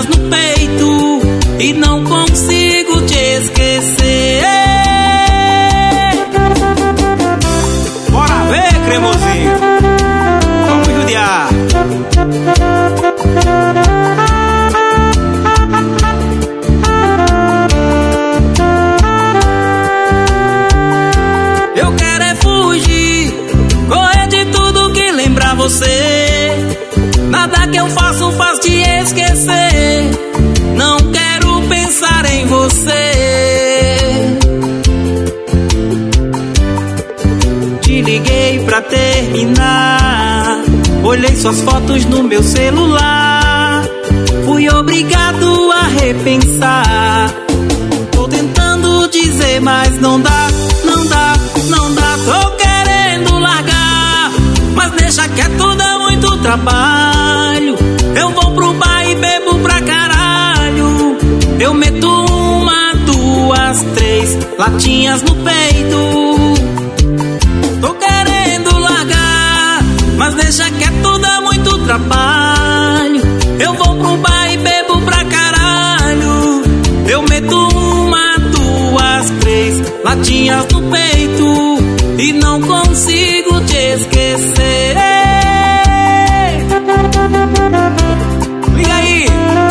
no peito e não consigo te esquecer. Bora ver, cremosinho, vamos judiar. Eu quero é fugir, correr de tudo que lembra você. Nada que eu faço faz te esquecer. Não quero pensar em você. Te liguei pra terminar, olhei suas fotos no meu celular. Fui obrigado a repensar. Tô tentando dizer, mas não dá, não dá, não dá. Tô querendo largar, mas deixa quieto, dá muito trabalho. Eu vou pro bar e bebo pra caralho. Eu meto 1, 2, 3 latinhas no peito. Tô querendo largar, mas deixa quieto, dá muito trabalho. Eu vou pro bar e bebo pra caralho. Eu meto 1, 2, 3 latinhas no peito e não consigo te esquecer. Liga aí,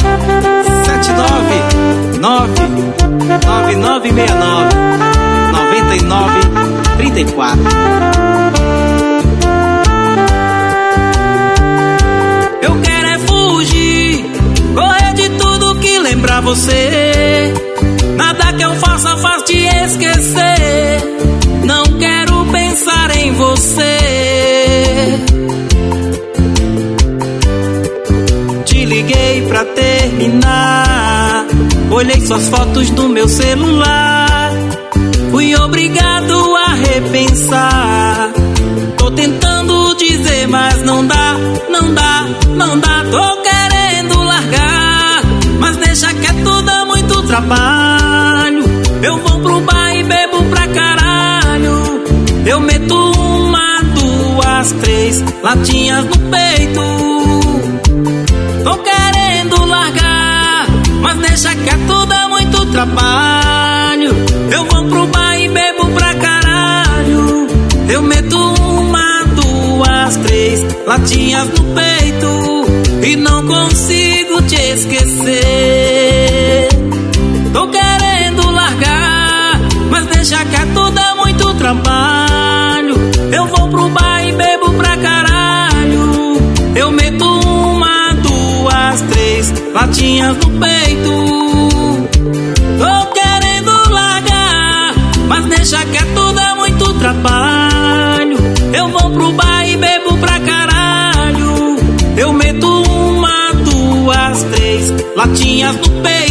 799-9969-9934. Eu quero é fugir, correr de tudo que lembra você. Nada que eu faça faz te esquecer. Não quero pensar em você. Te liguei pra terminar, olhei suas fotos no meu celular. Fui obrigado a repensar. Tô tentando dizer, mas não dá, não dá, não dá. Tô querendo largar, mas deixa quieto, dá muito trabalho. Eu vou pro bar e bebo pra caralho. Eu meto 1, 2, 3 latinhas no peito. Tô querendo largar, mas deixa quieto, dá muito trabalho. Eu vou pro bar e bebo pra caralho. Eu meto 1, 2, 3 latinhas no peito e não consigo te esquecer. Tô querendo largar, mas deixa quieto, dá muito trabalho. Eu vou pro bar e bebo pra caralho. Eu meto 1, 2, 3 latinhas no peito. Tô querendo largar, mas deixa quieto, dá muito trabalho. Eu vou pro bar e bebo pra caralho. Eu meto 1, 2, 3 latinhas no peito.